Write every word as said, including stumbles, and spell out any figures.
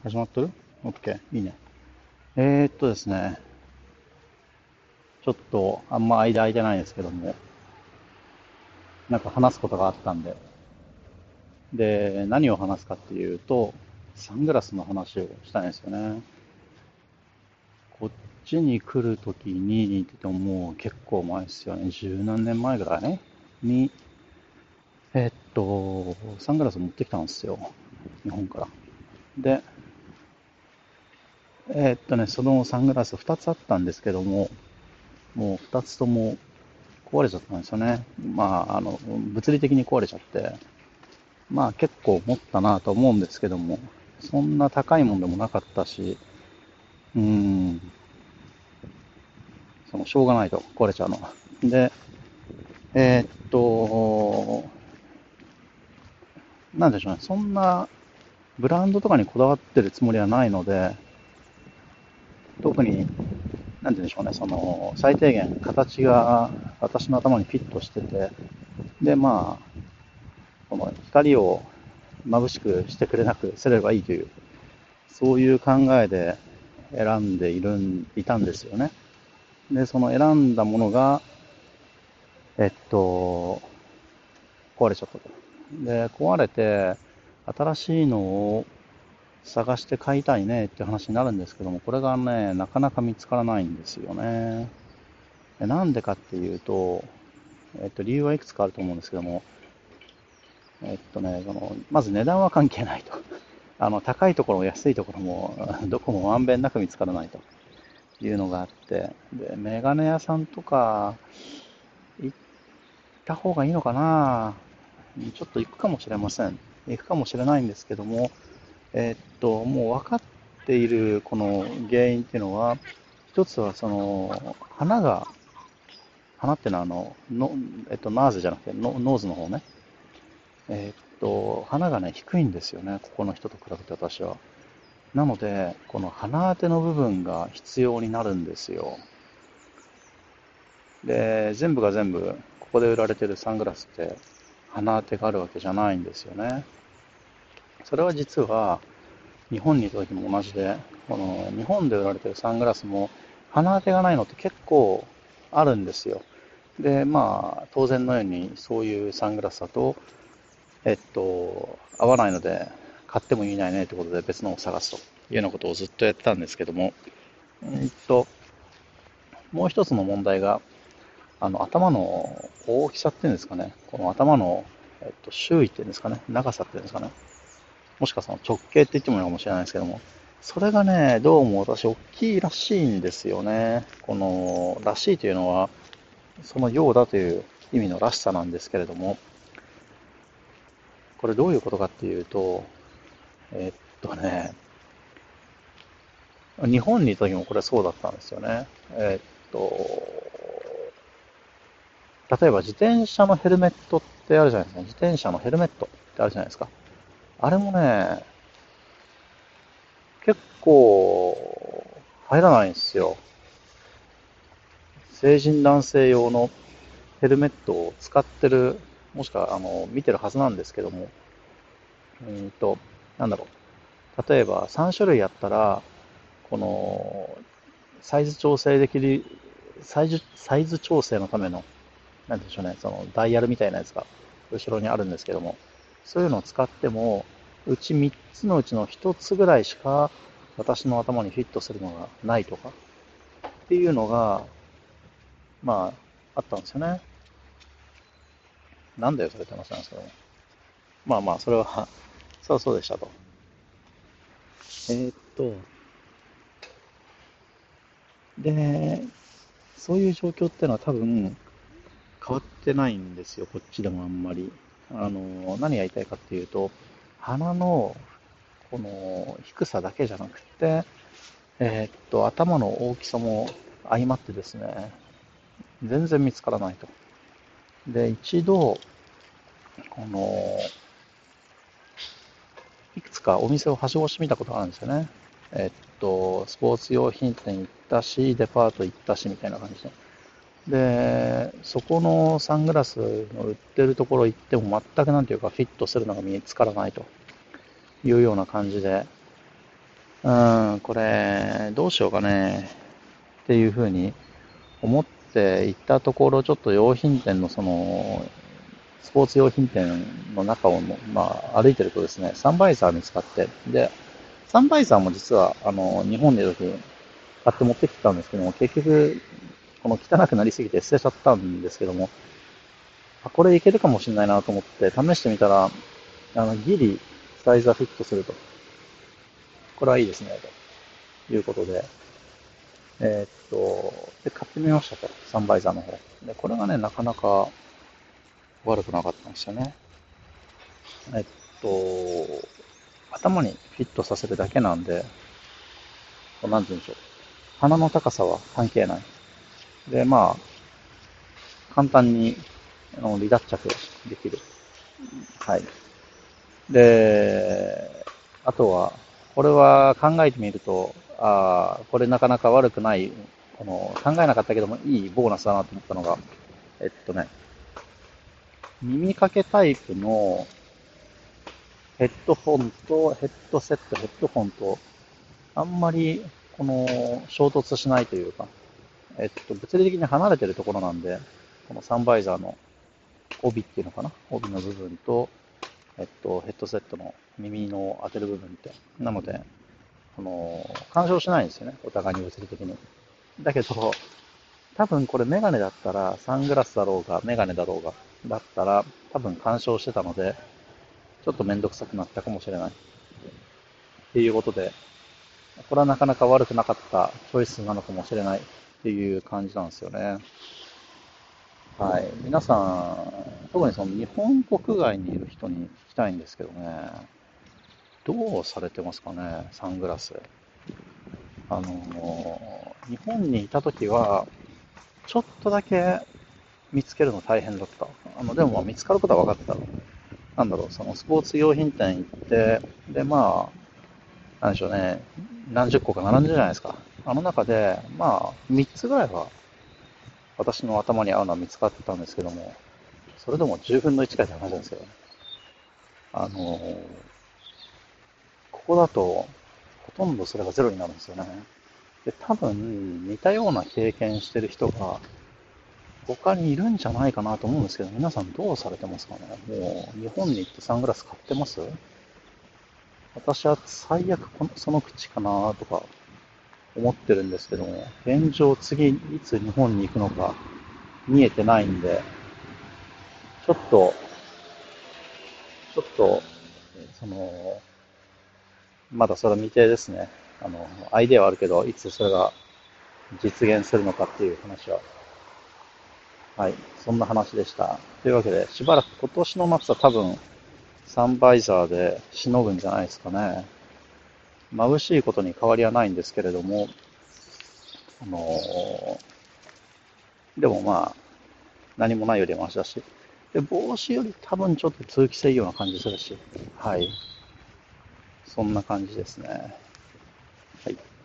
始まってる？ OK、いいね。えーっとですね、ちょっとあんま間空いてないんですけども、なんか話すことがあったんで、で、何を話すかっていうと、サングラスの話をしたいんですよね。こっちに来るときに、って言ってももう結構前ですよね、十何年前ぐらいに、えーっと、サングラス持ってきたんですよ、日本から。で、えーっとね、そのサングラスふたつあったんですけども、もうふたつとも壊れちゃったんですよね。まあ、あの、物理的に壊れちゃって、まあ結構持ったなと思うんですけども、そんな高いもんでもなかったし、うーん、その、しょうがないと、壊れちゃうのは。で、えーっと、なんでしょうね、そんなブランドとかにこだわってるつもりはないので、特に、なんて言うんでしょうね、その、最低限形が私の頭にフィットしてて、で、まあ、この光を眩しくしてくれなくすればいいという、そういう考えで選んでいるん、いたんですよね。で、その選んだものが、えっと、壊れちゃったと。で、壊れて、新しいのを探して買いたいねって話になるんですけども、これがね、なかなか見つからないんですよね。なんでかっていうと、えっと、理由はいくつかあると思うんですけども、えっとね、その、まず値段は関係ないと。あの、高いところも安いところも、どこもまんべんなく見つからないというのがあって、で、メガネ屋さんとか行った方がいいのかな。ちょっと行くかもしれません。行くかもしれないんですけども、えーっと、もう分かっているこの原因っていうのは、一つはその、花が、花ってのはあの、のえっと、ナーズじゃなくてノ、ノーズの方ね。えーっと、花がね、低いんですよね、ここの人と比べて私は。なので、この鼻当ての部分が必要になるんですよ。で、全部が全部、ここで売られてるサングラスって、鼻当てがあるわけじゃないんですよね。それは実は、日本にいた時も同じで、この日本で売られてるサングラスも、鼻当てがないのって結構あるんですよ。で、まあ、当然のように、そういうサングラスだと、えっと、合わないので、買っても意味ないねってことで別のを探すというようなことをずっとやってたんですけども、うんと、もう一つの問題が、あの、頭の大きさっていうんですかね。この頭の、えっと、周囲っていうんですかね。長さっていうんですかね。もしくはその直径って言ってもいいのかもしれないですけども。それがね、どうも私大きいらしいんですよね。この、らしいというのは、そのようだという意味のらしさなんですけれども、これどういうことかっていうと、えっとね、日本にいた時もこれそうだったんですよね。えっと、例えば自転車のヘルメットってあるじゃないですか。自転車のヘルメットってあるじゃないですか。あれもね、結構入らないんですよ。成人男性用のヘルメットを使ってる、もしくはあの見てるはずなんですけども、うんと、なんだろう。例えばさん種類あったら、このサイズ調整できる、サイズサイズ調整のための、なんでしょうね、そのダイヤルみたいなやつが後ろにあるんですけども、そういうのを使っても、うちみっつのうちのひとつぐらいしか私の頭にフィットするのがないとかっていうのが、まあ、あったんですよね。なんだよ、それって話なんですけども。まあまあ、それは、そうそうでしたと。えーっと、で、そういう状況ってのは多分変わってないんですよ、こっちでもあんまり。あの、何が言いたいかっていうと、鼻のこの低さだけじゃなくて、えーっと、頭の大きさも相まってですね、全然見つからないと。で、一度、この、いくつかお店をはしごしてみたことがあるんですよね。えっと、スポーツ用品店行ったし、デパート行ったし、みたいな感じで。で、そこのサングラスの売ってるところ行っても全くなんていうかフィットするのが見つからないというような感じで、 うーん、これ、どうしようかねっていうふうに思って行ったところ、ちょっと用品店のその、スポーツ用品店の中を、まあ、歩いてるとですね、サンバイザー見つかって、で、サンバイザーも実は、あの、日本にいる時買って持ってきたんですけども、結局、この汚くなりすぎて捨てちゃったんですけども、あ、これいけるかもしれないなと思って試してみたら、あの、ギリサイズはフィットすると。これはいいですね、ということで、えーっと、で、買ってみましたと。サンバイザーの方。で、これがね、なかなか悪くなかったんですよね。えっと、頭にフィットさせるだけなんで、なんて言うんでしょう。鼻の高さは関係ない。で、まあ、簡単にあの離脱着できる。はい。で、あとは、これは考えてみると、ああ、これなかなか悪くない、この考えなかったけどもいいボーナスだなと思ったのが、えっとね、耳掛けタイプのヘッドホンとヘッドセット、ヘッドホンとあんまりこの衝突しないというか、えっと、物理的に離れてるところなんで、このサンバイザーの帯っていうのかな、帯の部分と、えっと、ヘッドセットの耳の当てる部分って。なので、この、干渉しないんですよね、お互いに物理的に。だけど、多分これメガネだったら、サングラスだろうが、メガネだろうが、だったら、多分干渉してたので、ちょっとめんどくさくなったかもしれない。っていうことで、これはなかなか悪くなかったチョイスなのかもしれないっていう感じなんですよね。はい。皆さん、特にその日本国外にいる人に聞きたいんですけどね、どうされてますかね、サングラス。あの、日本にいた時は、ちょっとだけ見つけるの大変だった。あの、でもまあ見つかることは分かった。なんだろう、そのスポーツ用品店行って、で、まあ、なんでしょうね、何十個か並んでるじゃないですか。あの中で、まあ、みっつぐらいは私の頭に合うのは見つかってたんですけども、それでもじゅうぶんのいちかいって話なんですよ。あの、ここだと、ほとんどそれがゼロになるんですよね。で、多分、似たような経験してる人が、他にいるんじゃないかなと思うんですけど、皆さんどうされてますかね。もう、日本に行ってサングラス買ってます？私は最悪このその口かなとか思ってるんですけども、現状次いつ日本に行くのか見えてないんで、ちょっと、ちょっと、その、まだそれは未定ですね。あの、アイデアはあるけど、いつそれが実現するのかっていう話は。はい。そんな話でした。というわけで、しばらく今年の夏は多分、サンバイザーでしのぐんじゃないですかね。眩しいことに変わりはないんですけれども、あのーでもまあ、何もないよりはマシだし、で、帽子より多分ちょっと通気性いいような感じするし、はい。そんな感じですね。はい。